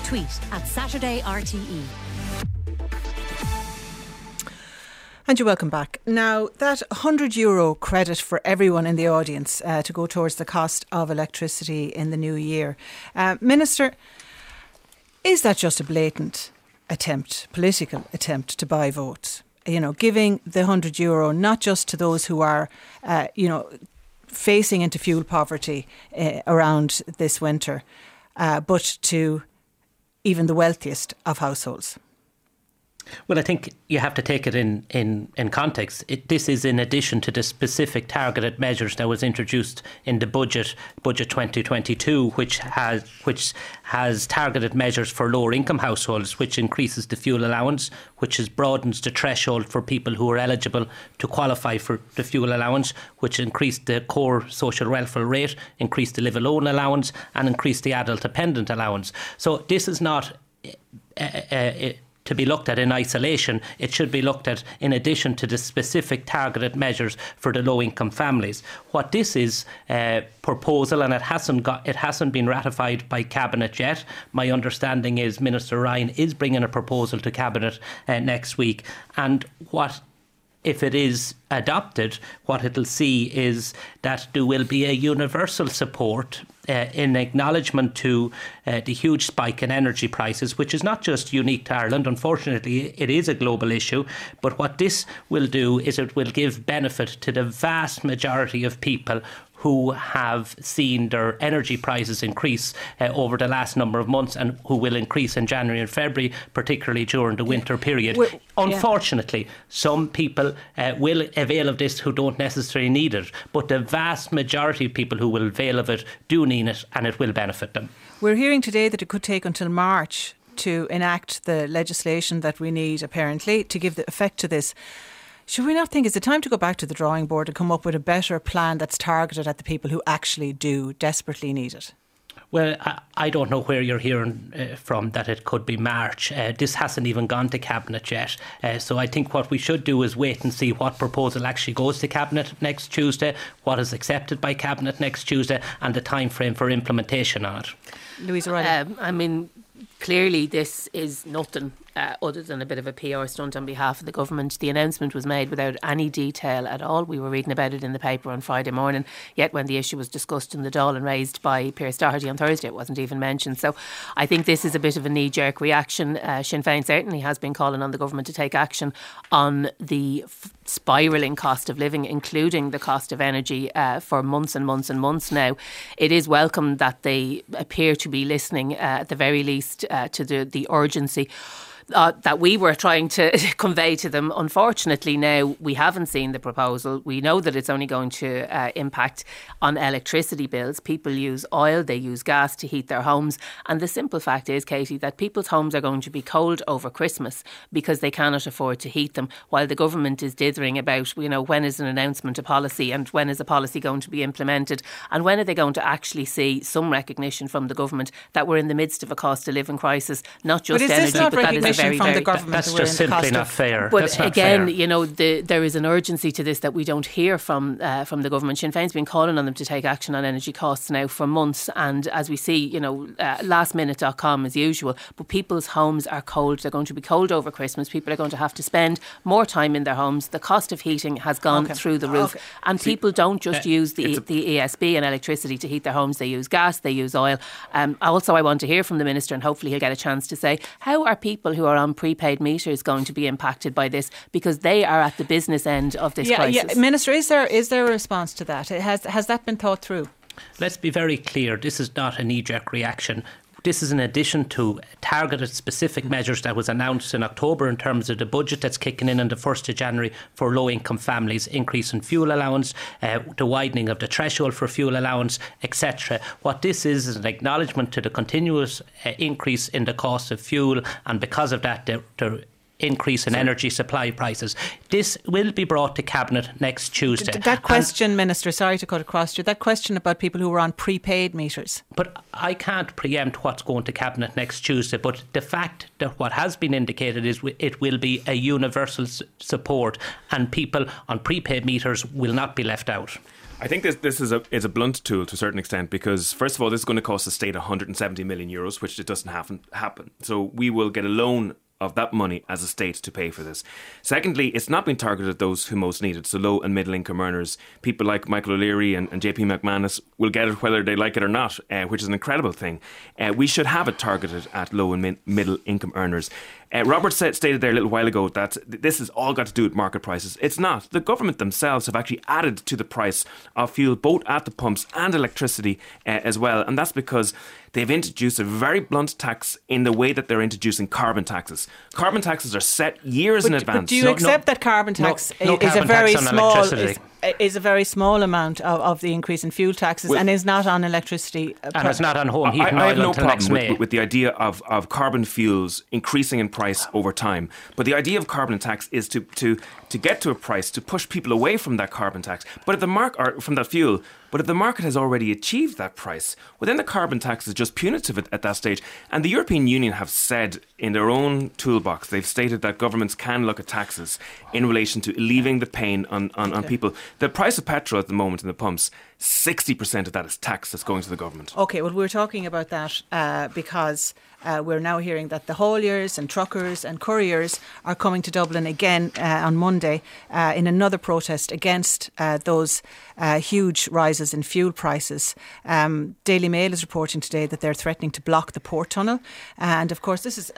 Tweet at Saturday RTE. And you're welcome back. Now, that €100 credit for everyone in the audience to go towards the cost of electricity in the new year. Minister, is that just a blatant political attempt to buy votes? You know, giving the €100 not just to those who are, facing into fuel poverty around this winter, but to even the wealthiest of households? Well, I think you have to take it in context. This is in addition to the specific targeted measures that was introduced in the budget 2022, which has targeted measures for lower income households, which increases the fuel allowance, which broadens the threshold for people who are eligible to qualify for the fuel allowance, which increased the core social welfare rate, increased the live alone allowance, and increased the adult dependent allowance. So this is not to be looked at in isolation. It should be looked at in addition to the specific targeted measures for the low-income families. What this is proposal, and it hasn't been ratified by Cabinet yet. My understanding is Minister Ryan is bringing a proposal to Cabinet next week, and if it is adopted, what it'll see is that there will be a universal support in acknowledgement to the huge spike in energy prices, which is not just unique to Ireland. Unfortunately, it is a global issue. But what this will do is it will give benefit to the vast majority of people who have seen their energy prices increase over the last number of months, and who will increase in January and February, particularly during the winter period. Unfortunately, some people will avail of this who don't necessarily need it, but the vast majority of people who will avail of it do need it, and it will benefit them. We're hearing today that it could take until March to enact the legislation that we need, apparently, to give the effect to this. Should we not think it's a time to go back to the drawing board and come up with a better plan that's targeted at the people who actually do desperately need it? Well, I don't know where you're hearing from that it could be March. This hasn't even gone to Cabinet yet. So I think what we should do is wait and see what proposal actually goes to Cabinet next Tuesday, what is accepted by Cabinet next Tuesday, and the time frame for implementation on it. Louise O'Reilly. Clearly this is nothing other than a bit of a PR stunt on behalf of the government. The announcement was made without any detail at all. We were reading about it in the paper on Friday morning, yet when the issue was discussed in the Dáil and raised by Pearse Doherty on Thursday, it wasn't even mentioned. So I think this is a bit of a knee-jerk reaction. Sinn Féin certainly has been calling on the government to take action on the spiralling cost of living, including the cost of energy, for months and months and months now. It is welcome that they appear to be listening, at the very least, to the urgency that we were trying to convey to them. Unfortunately, now we haven't seen the proposal. We know that it's only going to impact on electricity bills. People use oil, they use gas to heat their homes. And the simple fact is, Katie, that people's homes are going to be cold over Christmas because they cannot afford to heat them, while the government is dithering about, when is an announcement a policy, and when is a policy going to be implemented, and when are they going to actually see some recognition from the government that we're in the midst of a cost of living crisis, not just energy, but that is from the government. That's just simply not fair. But that's not again, fair. There is an urgency to this that we don't hear from the government. Sinn Féin's been calling on them to take action on energy costs now for months, and as we see, lastminute.com as usual, but people's homes are cold. They're going to be cold over Christmas. People are going to have to spend more time in their homes. The cost of heating has gone through the roof, and people don't just use the ESB and electricity to heat their homes. They use gas, they use oil. Also, I want to hear from the Minister, and hopefully he'll get a chance to say, how are people who are on prepaid meters going to be impacted by this, because they are at the business end of this crisis. Yeah, Minister, is there a response to that? Has that been thought through? Let's be very clear. This is not a knee-jerk reaction. This is in addition to targeted specific measures that was announced in October in terms of the budget that's kicking in on the 1st of January for low-income families, increase in fuel allowance, the widening of the threshold for fuel allowance, etc. What this is an acknowledgement to the continuous increase in the cost of fuel, and because of that, the increase in energy supply prices. This will be brought to Cabinet next Tuesday. That question, Minister, sorry to cut across you, that question about people who were on prepaid meters. But I can't preempt what's going to Cabinet next Tuesday, but the fact that what has been indicated is it will be a universal support, and people on prepaid meters will not be left out. I think this is a blunt tool to a certain extent, because first of all, this is going to cost the state 170 million euros, which it doesn't happen. So we will get a loan of that money as a state to pay for this. Secondly, it's not been targeted at those who most need it. So low and middle income earners, people like Michael O'Leary and JP McManus will get it whether they like it or not, which is an incredible thing. We should have it targeted at low and middle income earners. Robert stated there a little while ago that this has all got to do with market prices. It's not. The government themselves have actually added to the price of fuel, both at the pumps and electricity as well. And that's because they've introduced a very blunt tax in the way that they're introducing carbon taxes. Carbon taxes are set years in advance. But do you accept that carbon tax is a very small amount of the increase in fuel taxes, and is not on electricity? And it's not on home heating oil. I have no until next May. problem with the idea of carbon fuels increasing in price over time. But the idea of carbon tax is to get to a price to push people away from that carbon tax, but if from that fuel. But if the market has already achieved that price, well, then the carbon tax is just punitive at that stage. And the European Union have said in their own toolbox, they've stated that governments can look at taxes in relation to alleviating the pain on people. The price of petrol at the moment in the pumps, 60% of that is tax that's going to the government. OK, well, we're talking about that because we're now hearing that the hauliers and truckers and couriers are coming to Dublin again on Monday in another protest against those huge rises in fuel prices. Daily Mail is reporting today that they're threatening to block the port tunnel, and of course this is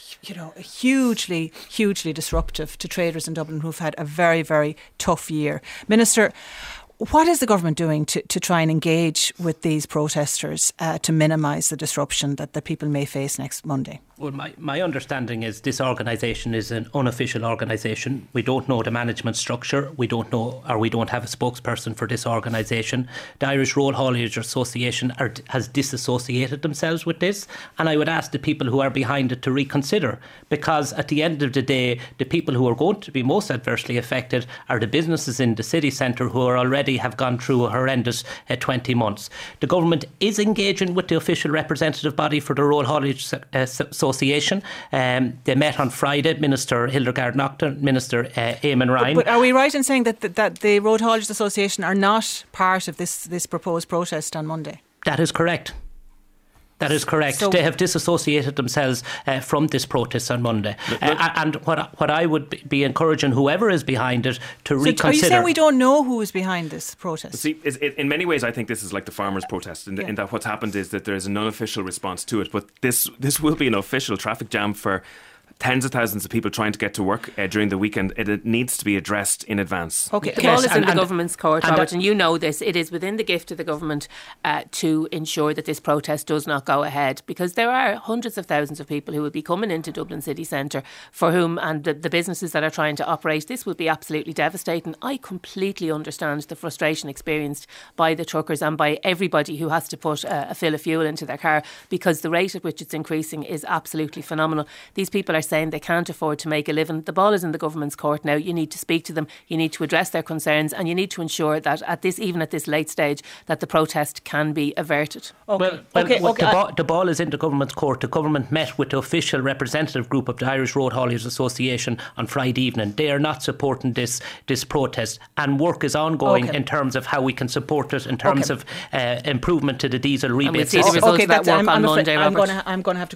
hugely disruptive to traders in Dublin who've had a very, very tough year. Minister, what is the government doing to try and engage with these protesters to minimise the disruption that the people may face next Monday? Well, my understanding is this organisation is an unofficial organisation. We don't know the management structure. We don't have a spokesperson for this organisation. The Irish Road Haulage Association has disassociated themselves with this. And I would ask the people who are behind it to reconsider, because at the end of the day, the people who are going to be most adversely affected are the businesses in the city centre who are already have gone through a horrendous 20 months. The government is engaging with the official representative body for the Road Haulage Association. They met on Friday, Minister Hildegard Naughton, Minister Eamon Ryan. But are we right in saying that the Road Haulage Association are not part of this proposed protest on Monday? That is correct. That is correct. So they have disassociated themselves from this protest on Monday. And what I would be encouraging whoever is behind it to reconsider. Are you saying we don't know who is behind this protest? See, in many ways, I think this is like the farmers' protest, in that what's happened is that there is an unofficial response to it. But this will be an official traffic jam for tens of thousands of people trying to get to work during the weekend. It needs to be addressed in advance. Okay, the ball is in the government's court, Robert, and you know this. It is within the gift of the government to ensure that this protest does not go ahead, because there are hundreds of thousands of people who will be coming into Dublin city centre for whom, and the businesses that are trying to operate, this will be absolutely devastating. I completely understand the frustration experienced by the truckers and by everybody who has to put a fill of fuel into their car, because the rate at which it's increasing is absolutely phenomenal. These people are saying they can't afford to make a living. The ball is in the government's court now. You need to speak to them, you need to address their concerns, and you need to ensure that even at this late stage, that the protest can be averted. The ball is in the government's court. The government met with the official representative group of the Irish Road Haulage Association on Friday evening. They are not supporting this protest, and work is ongoing in terms of how we can support it, in terms of improvement to the diesel rebate system. We'll see the results of that work on Monday, Robert. I'm going to have to